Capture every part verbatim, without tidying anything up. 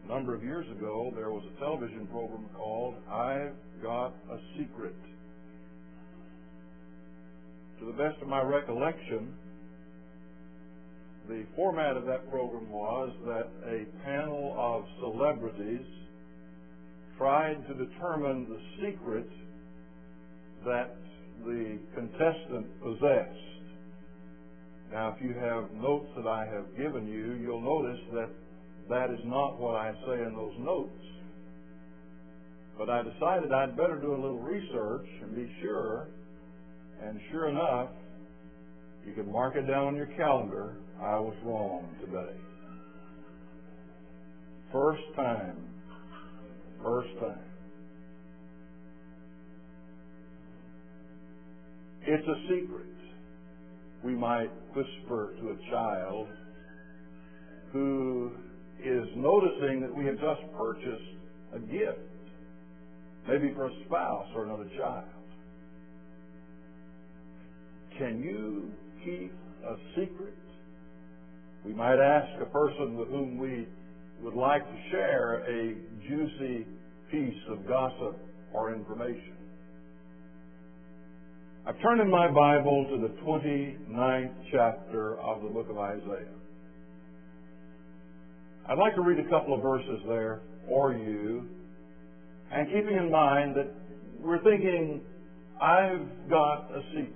A number of years ago, there was a television program called I've Got a Secret. To the best of my recollection, the format of that program was that a panel of celebrities tried to determine the secret that the contestant possessed. Now, if you have notes that I have given you, you'll notice that that is not what I say in those notes. But I decided I'd better do a little research and be sure. And sure enough, you can mark it down on your calendar, I was wrong today. First time. First time. It's a secret. We might whisper to a child who is noticing that we have just purchased a gift, maybe for a spouse or another child. Can you keep a secret? We might ask a person with whom we would like to share a juicy piece of gossip or information. I've turned in my Bible to the twenty-ninth chapter of the book of Isaiah. I'd like to read a couple of verses there for you, and keeping in mind that we're thinking, I've got a secret.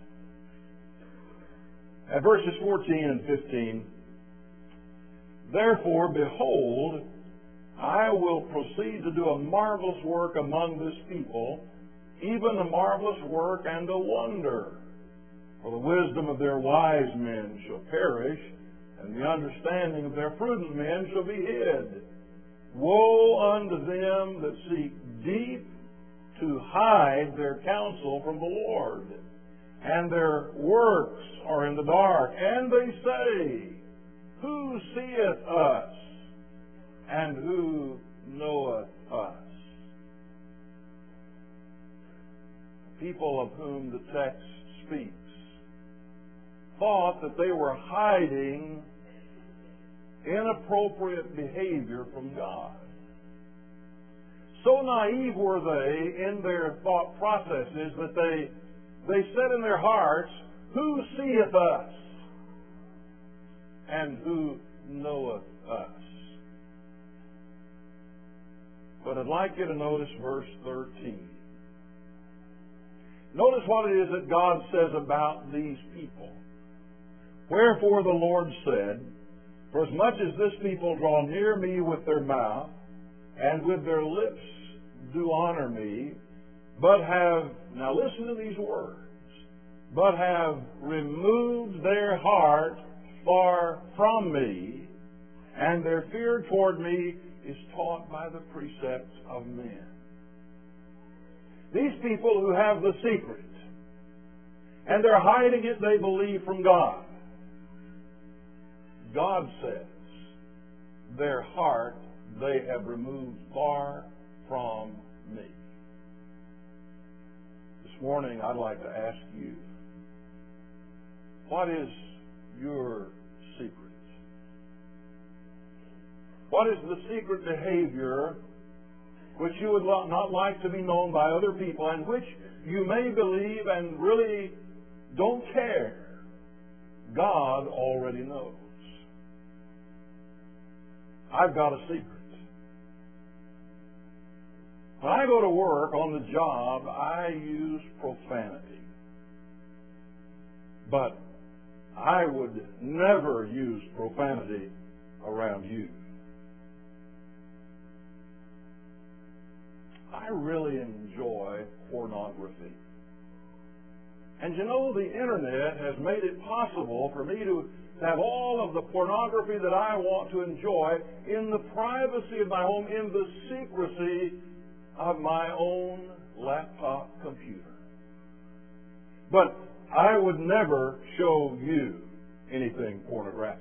At verses fourteen and fifteen, therefore, behold, I will proceed to do a marvelous work among this people, even a marvelous work and a wonder. For the wisdom of their wise men shall perish, and the understanding of their prudent men shall be hid. Woe unto them that seek deep to hide their counsel from the Lord, and their works are in the dark. And they say, who seeth us, and who knoweth us? People of whom the text speaks thought that they were hiding inappropriate behavior from God. So naive were they in their thought processes that they they said in their hearts, who seeth us, and who knoweth us? But I'd like you to notice verse thirteen. Notice what it is that God says about these people. Wherefore the Lord said, for as much as this people draw near me with their mouth, and with their lips do honor me, but have, now listen to these words, but have removed their heart far from me, and their fear toward me is taught by the precepts of men. These people who have the secret, and they're hiding it, they believe, from God. God says, their heart they have removed far from me. This morning I'd like to ask you, what is your secret? What is the secret behavior which you would not like to be known by other people, and which you may believe and really don't care? God already knows. I've got a secret. When I go to work on the job, I use profanity. But I would never use profanity around you. I really enjoy pornography. And you know, the internet has made it possible for me to have all of the pornography that I want to enjoy in the privacy of my home, in the secrecy of my own laptop computer. But I would never show you anything pornographic.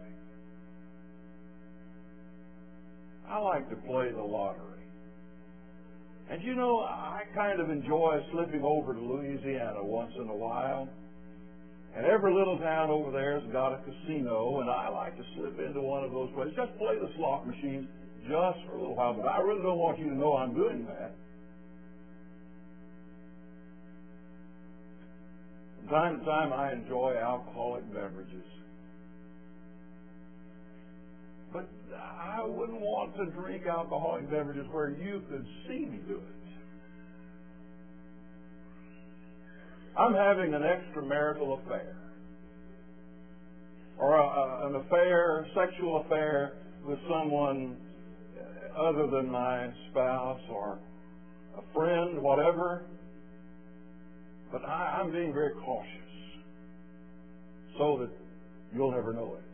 I like to play the lottery. And you know, I kind of enjoy slipping over to Louisiana once in a while. And every little town over there has got a casino, and I like to slip into one of those places. Just play the slot machines just for a little while, but I really don't want you to know I'm doing that. From time to time, I enjoy alcoholic beverages. But I wouldn't want to drink alcoholic beverages where you could see me do it. I'm having an extramarital affair, or a, a, an affair, sexual affair with someone other than my spouse or a friend, whatever. But I, I'm being very cautious so that you'll never know it.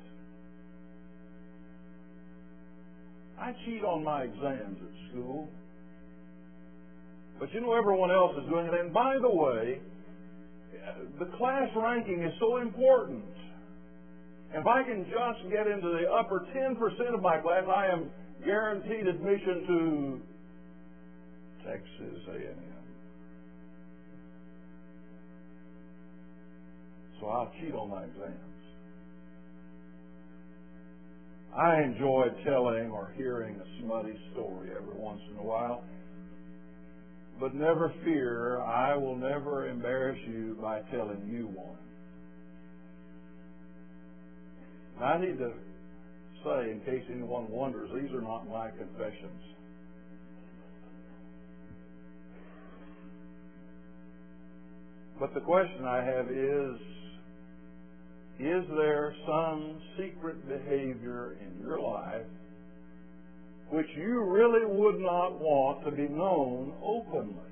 I cheat on my exams at school. But you know everyone else is doing it. And by the way, the class ranking is so important. If I can just get into the upper ten percent of my class, I am guaranteed admission to Texas A and M. So I'll cheat on my exams. I enjoy telling or hearing a smutty story every once in a while. But never fear, I will never embarrass you by telling you one. I need to say, in case anyone wonders, these are not my confessions. But the question I have is, is there some secret behavior in your life which you really would not want to be known openly?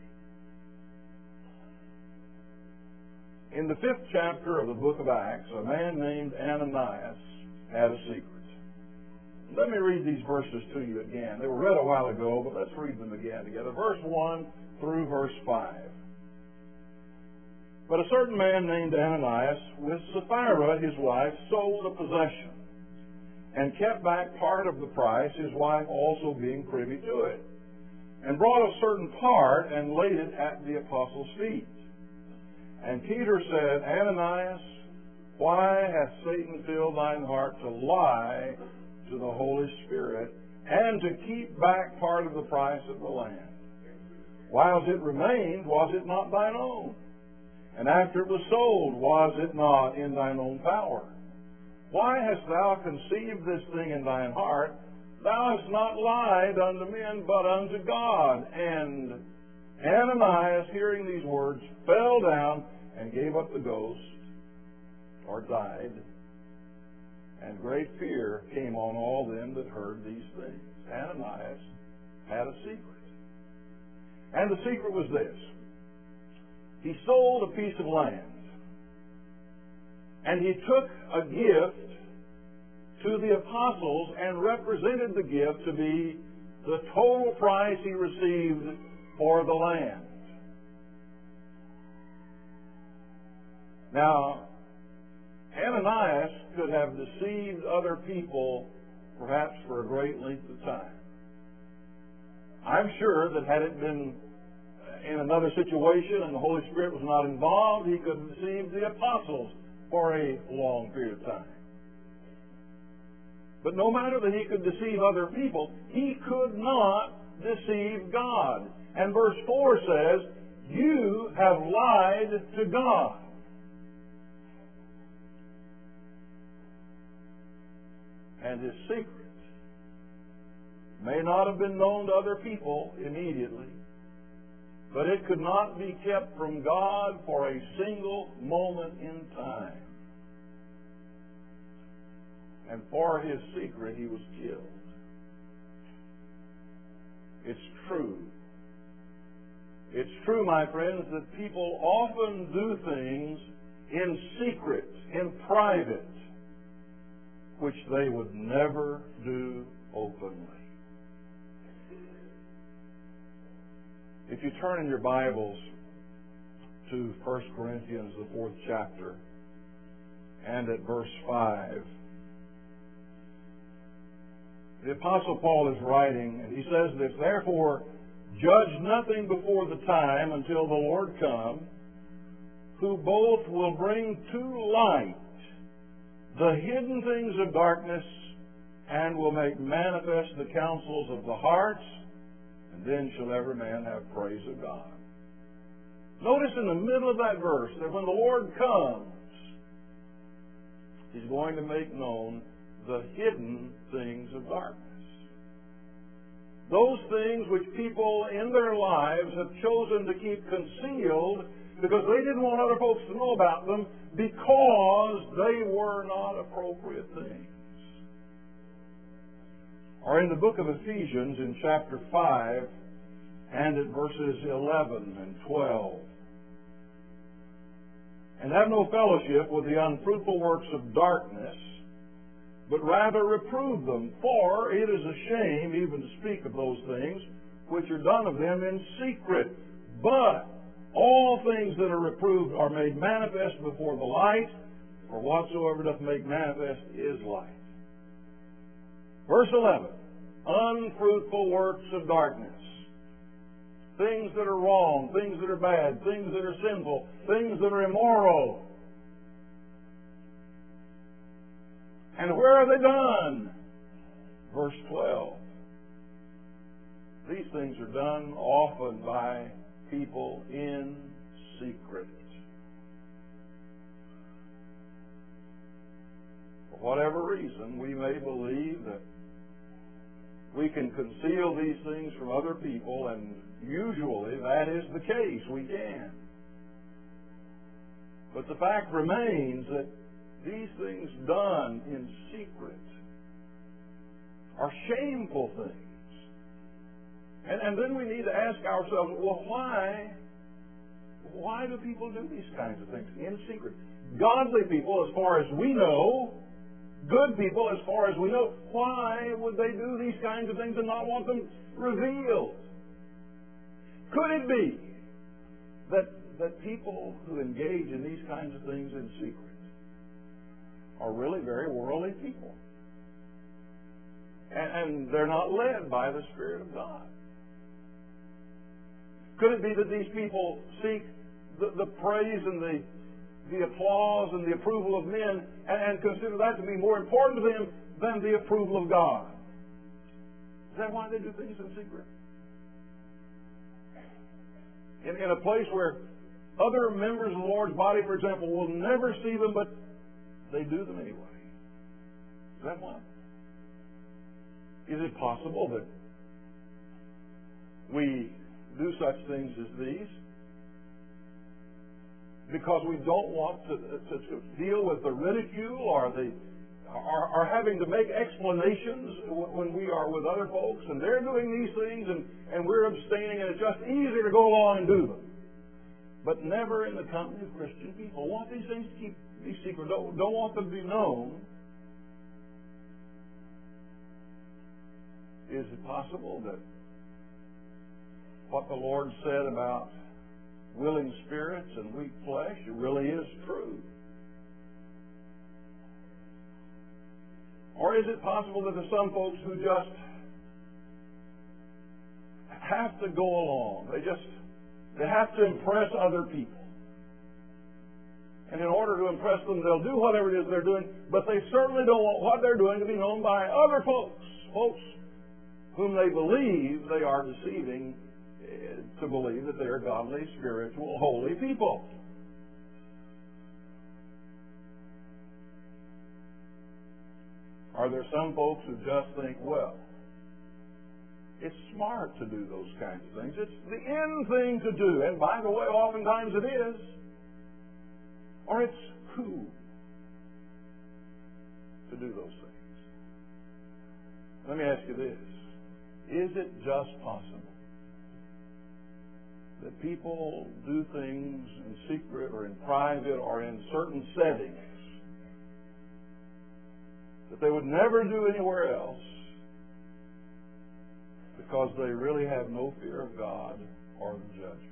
In the fifth chapter of the book of Acts, a man named Ananias had a secret. Let me read these verses to you again. They were read a while ago, but let's read them again together. Verse one through verse five. But a certain man named Ananias, with Sapphira his wife, sold a possession, and kept back part of the price, his wife also being privy to it, and brought a certain part and laid it at the apostles' feet. And Peter said, Ananias, why hath Satan filled thine heart to lie to the Holy Spirit, and to keep back part of the price of the land? Whiles it remained, was it not thine own? And after it was sold, was it not in thine own power? Why hast thou conceived this thing in thine heart? Thou hast not lied unto men, but unto God. And Ananias, hearing these words, fell down and gave up the ghost, or died. And great fear came on all them that heard these things. Ananias had a secret. And the secret was this. He sold a piece of land. And he took a gift to the apostles and represented the gift to be the total price he received for the land. Now, Ananias could have deceived other people perhaps for a great length of time. I'm sure that had it been in another situation and the Holy Spirit was not involved, he could have deceived the apostles for a long period of time. But no matter that he could deceive other people, he could not deceive God. And verse four says, you have lied to God. And his secret may not have been known to other people immediately, but it could not be kept from God for a single moment in time. And for his secret, he was killed. It's true. It's true, my friends, that people often do things in secret, in private, which they would never do openly. If you turn in your Bibles to First Corinthians, the fourth chapter, and at verse five, the Apostle Paul is writing, and he says this, therefore, judge nothing before the time until the Lord come, who both will bring to light the hidden things of darkness and will make manifest the counsels of the hearts, and then shall every man have praise of God. Notice in the middle of that verse that when the Lord comes, He's going to make known the hidden things of darkness. Those things which people in their lives have chosen to keep concealed because they didn't want other folks to know about them because they were not appropriate things. Or in the book of Ephesians in chapter five and at verses eleven and twelve. And have no fellowship with the unfruitful works of darkness, but rather reprove them. For it is a shame even to speak of those things which are done of them in secret. But all things that are reproved are made manifest before the light, for whatsoever doth make manifest is light. Verse eleven, unfruitful works of darkness. Things that are wrong, things that are bad, things that are sinful, things that are immoral. And where are they done? Verse twelve. These things are done often by people in secret. For whatever reason, we may believe that we can conceal these things from other people, and usually that is the case. We can. But the fact remains that these things done in secret are shameful things. And, and then we need to ask ourselves, well, why, why do people do these kinds of things in secret? Godly people, as far as we know, good people, as far as we know, why would they do these kinds of things and not want them revealed? Could it be that, that people who engage in these kinds of things in secret are really very worldly people? And, and they're not led by the Spirit of God. Could it be that these people seek the, the praise and the, the applause and the approval of men and, and consider that to be more important to them than the approval of God? Is that why they do things in secret? In, in a place where other members of the Lord's body, for example, will never see them, but they do them anyway. Is that why? Is it possible that we do such things as these because we don't want to, to, to deal with the ridicule or the or, or having to make explanations when we are with other folks and they're doing these things and, and we're abstaining, and it's just easier to go along and do them, but never in the company of Christian people? Want these things to keep be secret, don't, don't want them to be known. Is it possible that what the Lord said about willing spirits and weak flesh really is true? Or is it possible that there's some folks who just have to go along? They just they have to impress other people. And in order to impress them, they'll do whatever it is they're doing, but they certainly don't want what they're doing to be known by other folks, folks whom they believe they are deceiving to believe that they're godly, spiritual, holy people. Are there some folks who just think, well, it's smart to do those kinds of things. It's the in thing to do. And by the way, oftentimes it is. Or it's cool to do those things. Let me ask you this. Is it just possible that people do things in secret or in private or in certain settings that they would never do anywhere else because they really have no fear of God or the judgment?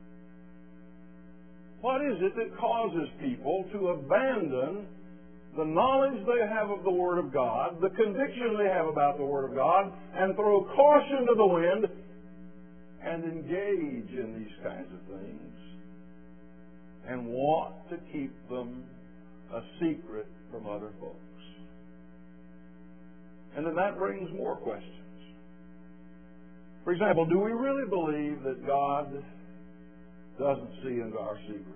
What is it that causes people to abandon the knowledge they have of the Word of God, the conviction they have about the Word of God, and throw caution to the wind and engage in these kinds of things and want to keep them a secret from other folks? And then that brings more questions. For example, do we really believe that God doesn't see into our secrets?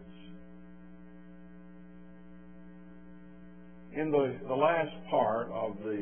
In the, the last part of the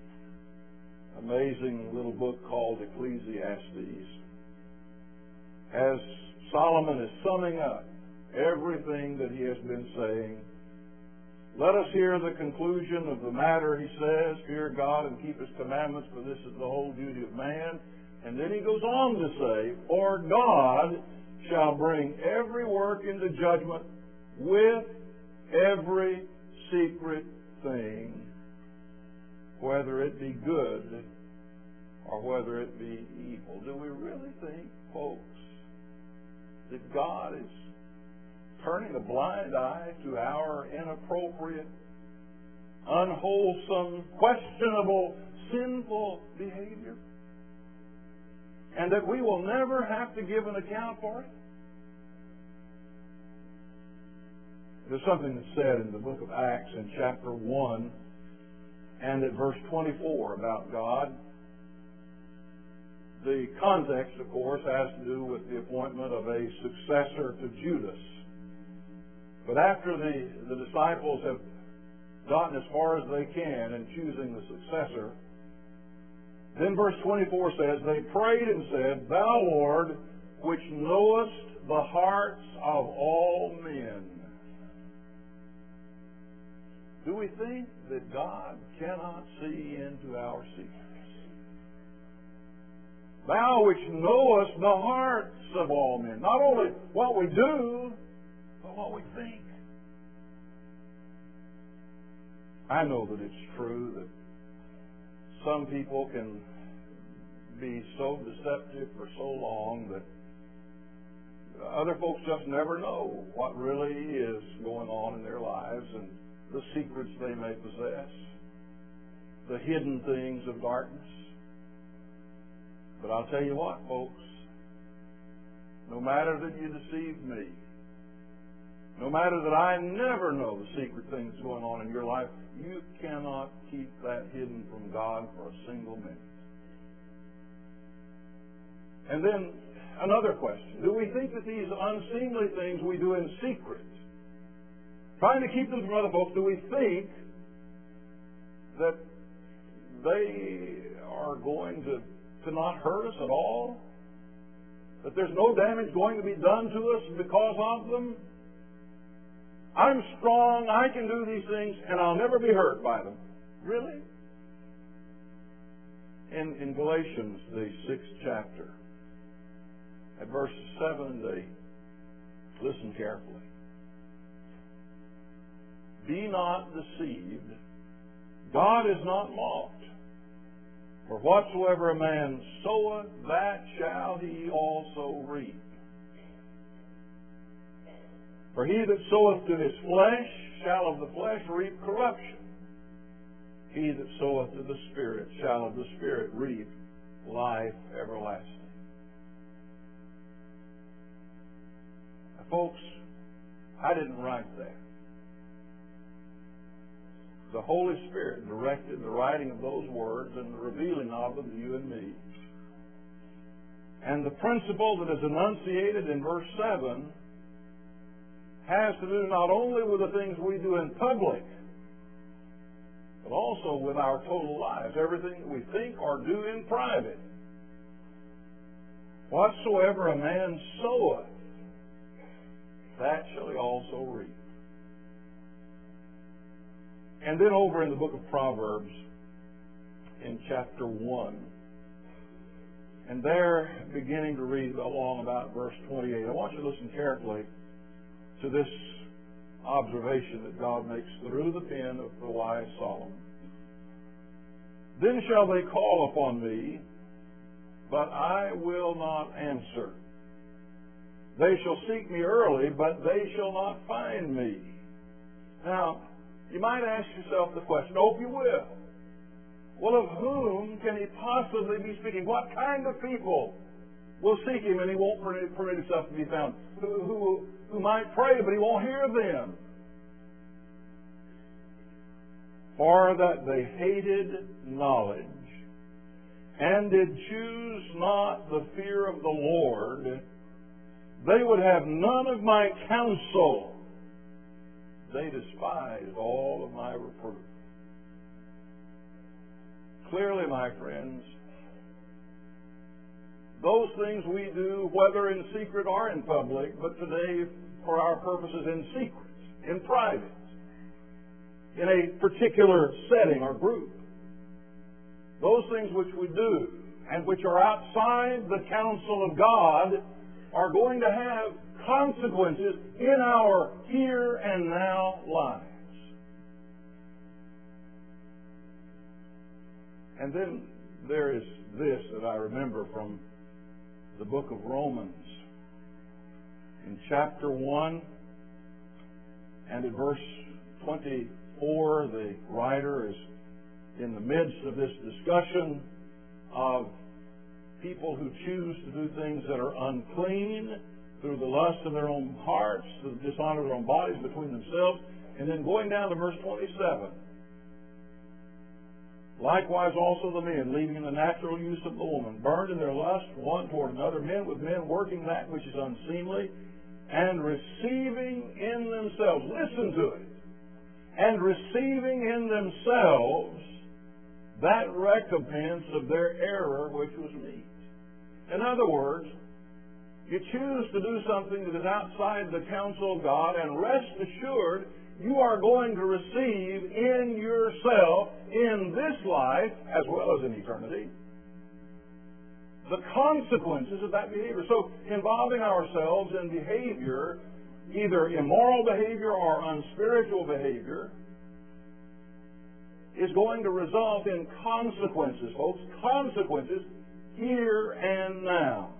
amazing little book called Ecclesiastes, as Solomon is summing up everything that he has been saying, let us hear the conclusion of the matter. He says, fear God and keep His commandments, for this is the whole duty of man. And then he goes on to say, for God shall bring every work into judgment with every secret thing, whether it be good or whether it be evil. Do we really think, folks, that God is turning a blind eye to our inappropriate, unwholesome, questionable, sinful behavior? And that we will never have to give an account for it? There's something that's said in the book of Acts in chapter one and at verse twenty-four about God. The context, of course, has to do with the appointment of a successor to Judas. But after the, the disciples have gotten as far as they can in choosing the successor, then verse twenty-four says, they prayed and said, Thou, Lord, which knowest the hearts of all men. Do we think that God cannot see into our secrets? Thou which knowest the hearts of all men. Not only what we do, but what we think. I know that it's true that some people can be so deceptive for so long that other folks just never know what really is going on in their lives and the secrets they may possess, the hidden things of darkness. But I'll tell you what, folks, no matter that you deceive me, no matter that I never know the secret things going on in your life, you cannot keep that hidden from God for a single minute. And then another question. Do we think that these unseemly things we do in secret, trying to keep them from other folks, do we think that they are going to, to not hurt us at all? That there's no damage going to be done to us because of them? I'm strong, I can do these things, and I'll never be hurt by them. Really? In, in Galatians, the sixth chapter, at verses seven and eight, listen carefully. Be not deceived. God is not mocked. For whatsoever a man soweth, that shall he also reap. For he that soweth to his flesh shall of the flesh reap corruption. He that soweth to the Spirit shall of the Spirit reap life everlasting. Now, folks, I didn't write that. The Holy Spirit directed the writing of those words and the revealing of them to you and me. And the principle that is enunciated in verse seven has to do not only with the things we do in public, but also with our total lives, everything that we think or do in private. Whatsoever a man soweth, that shall he also reap. And then over in the book of Proverbs, in chapter one, and there, beginning to read along about verse twenty-eight, I want you to listen carefully to this observation that God makes through the pen of the wise Solomon. Then shall they call upon me, but I will not answer. They shall seek me early, but they shall not find me. Now, you might ask yourself the question, I hope you will. Well, of whom can he possibly be speaking? What kind of people will seek him and he won't permit, permit himself to be found? Who, who, who might pray, but he won't hear them. for that they hated knowledge, and did choose not the fear of the Lord, they would have none of my counsel. They despised all of my reproof. Clearly, my friends, those things we do, whether in secret or in public, but today, for our purposes, in secret, in private, in a particular setting or group, those things which we do and which are outside the counsel of God are going to have consequences in our here and now lives. And then there is this that I remember from the book of Romans. In chapter one and in verse twenty-four, the writer is in the midst of this discussion of people who choose to do things that are unclean through the lust of their own hearts, through the dishonor of their own bodies between themselves. And then going down to verse twenty-seven. Likewise also the men, leaving the natural use of the woman, burned in their lust one toward another, men with men, working that which is unseemly, and receiving in themselves, listen to it, and receiving in themselves that recompense of their error which was meet. In other words, you choose to do something that is outside the counsel of God, and rest assured you are going to receive in yourself, in this life, as well as in eternity, the consequences of that behavior. So, involving ourselves in behavior, either immoral behavior or unspiritual behavior, is going to result in consequences, folks. Consequences here and now.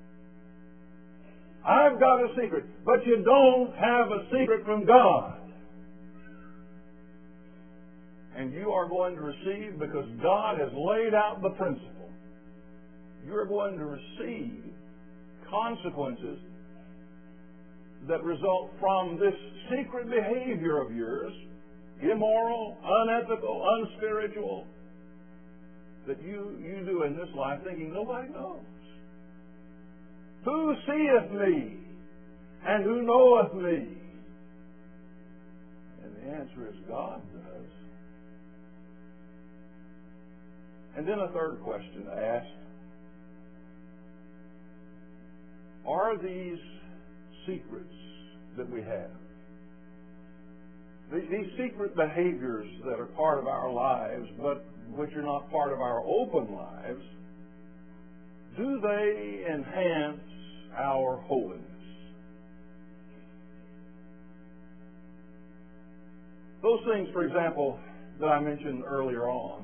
I've got a secret, but you don't have a secret from God. And you are going to receive, because God has laid out the principle, you're going to receive consequences that result from this secret behavior of yours, immoral, unethical, unspiritual, that you, you do in this life thinking nobody knows. Who seeth me? And who knoweth me? And the answer is God does. And then a third question to ask. Are these secrets that we have, these secret behaviors that are part of our lives, but which are not part of our open lives, do they enhance our holiness? Those things, for example, that I mentioned earlier on,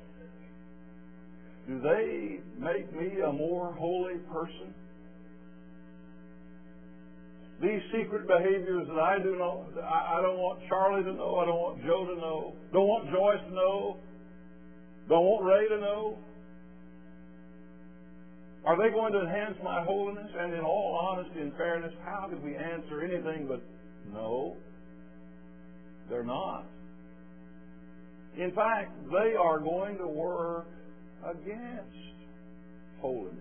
do they make me a more holy person? These secret behaviors that I do not, I, I don't want Charlie to know, I don't want Joe to know, don't want Joyce to know, don't want Ray to know. Are they going to enhance my holiness? And in all honesty and fairness, how could we answer anything but no? They're not. In fact, they are going to work against holiness.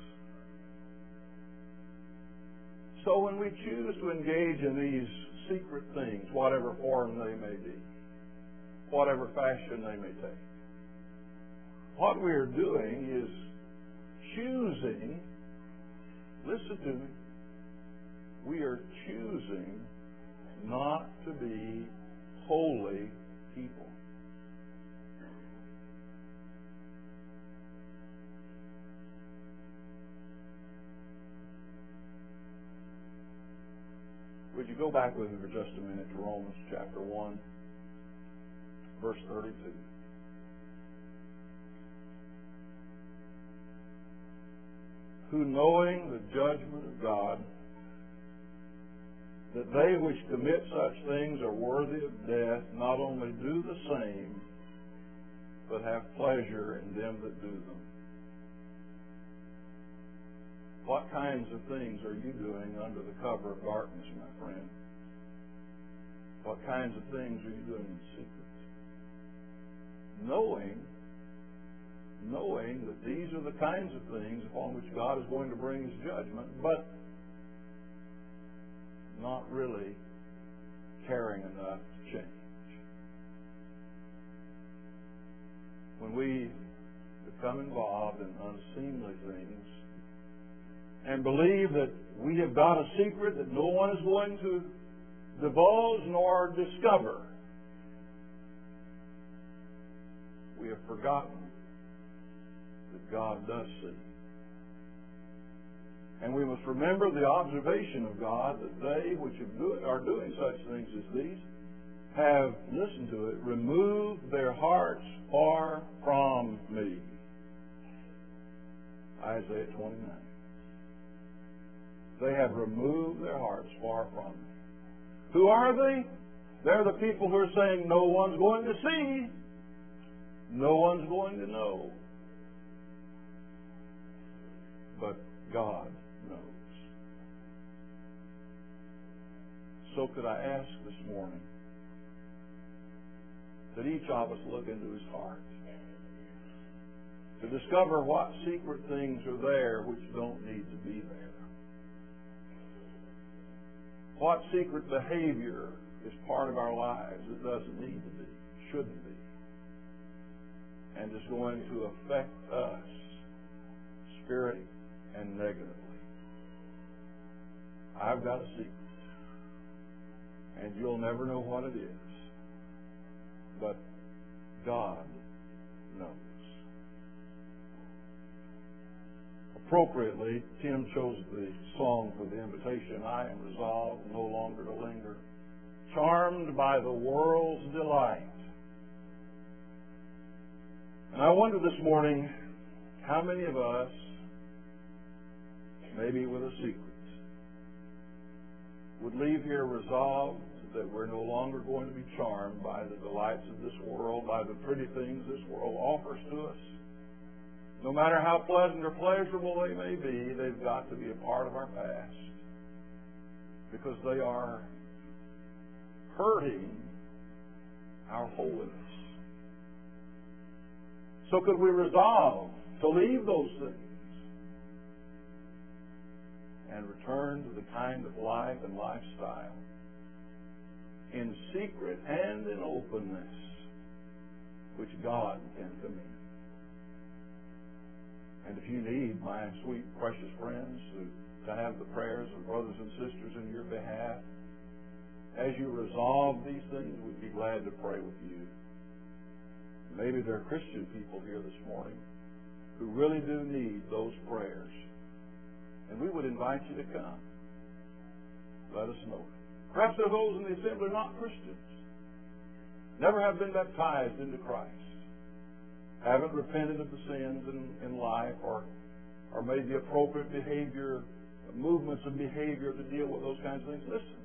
So when we choose to engage in these secret things, whatever form they may be, whatever fashion they may take, what we are doing is choosing, listen to me, we are choosing not to be holy people. Would you go back with me for just a minute to Romans chapter one, verse thirty-two. Who, knowing the judgment of God, that they which commit such things are worthy of death, not only do the same, but have pleasure in them that do them. What kinds of things are you doing under the cover of darkness, my friend? What kinds of things are you doing in secret? knowing, knowing that these are the kinds of things upon which God is going to bring His judgment, but not really caring enough to change. When we become involved in unseemly things and believe that we have got a secret that no one is going to divulge nor discover, we have forgotten that God does see. And we must remember the observation of God that they which have do, are doing such things as these have, listen to it, removed their hearts far from me. Isaiah twenty-nine. They have removed their hearts far from me. Who are they? They're the people who are saying no one's going to see, no one's going to know. But God knows. So could I ask this morning that each of us look into his heart to discover what secret things are there which don't need to be there. What secret behavior is part of our lives that doesn't need to be, shouldn't be, and is going to affect us spirit and negatively. I've got a secret, and you'll never know what it is, but God knows. Appropriately, Tim chose the song for the invitation, I am resolved no longer to linger, charmed by the world's delight. And I wonder this morning, how many of us, maybe with a secret, would leave here resolved that we're no longer going to be charmed by the delights of this world, by the pretty things this world offers to us. No matter how pleasant or pleasurable they may be, they've got to be a part of our past because they are hurting our holiness. So could we resolve to leave those things and return to the kind of life and lifestyle in secret and in openness which God can commend? And if you need, my sweet, precious friends, to, to have the prayers of brothers and sisters in your behalf, as you resolve these things, we'd be glad to pray with you. Maybe there are Christian people here this morning who really do need those prayers. And we would invite you to come. Let us know. Perhaps there are those in the assembly not Christians, never have been baptized into Christ, haven't repented of the sins in, in life, or, or made the appropriate behavior, movements of behavior to deal with those kinds of things. Listen,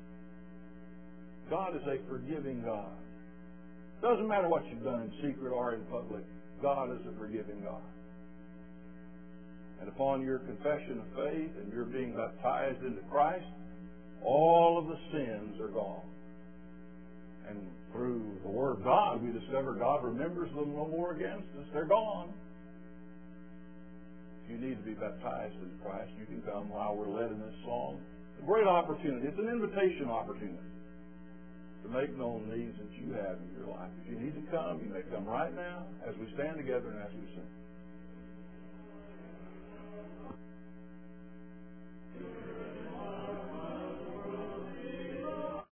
God is a forgiving God. Doesn't matter what you've done in secret or in public, God is a forgiving God. And upon your confession of faith and your being baptized into Christ, all of the sins are gone. And through the Word of God, we discover God remembers them no more against us. They're gone. If you need to be baptized in Christ, you can come while we're led in this song. It's a great opportunity. It's an invitation opportunity to make known needs that you have in your life. If you need to come, you may come right now as we stand together and as we sing.